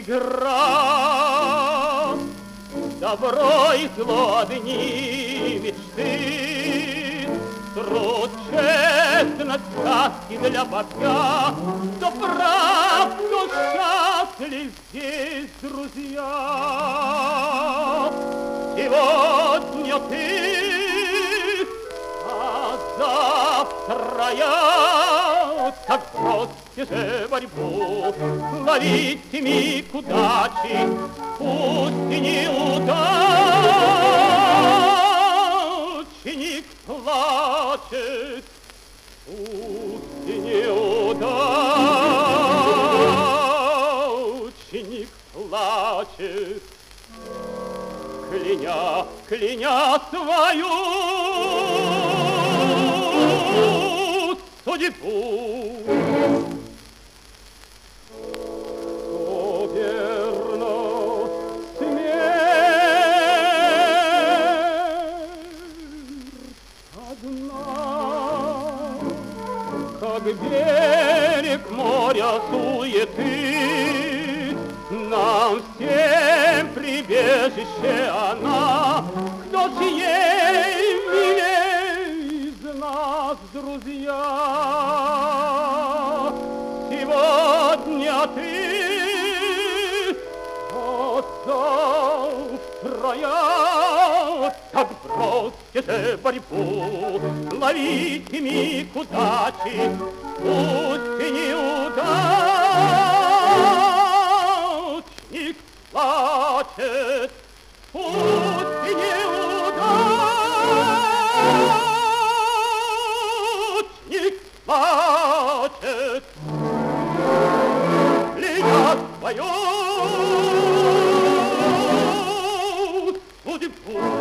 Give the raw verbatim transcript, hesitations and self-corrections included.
игра. Добро и зло одни мечты, труд, честность, сказки для вождя. Кто прав, кто счастлив здесь, друзья. Сегодня ты, а завтра я. Так бросьте же борьбу, ловите миг удачи, пусть и неудачник плачет, пусть и неудачник плачет, кляня, кляня свою судьбу. Кто верно смерть одна, как берег моря суеты, нам всем прибежище она. Кто ж ей милей из нас, друзья? Сегодня ты, а завтра я. Так бросьте же борьбу, ловите миг удачи, пусть и неудачник плачет, пусть и неудачник плачет, кляня свою судьбу.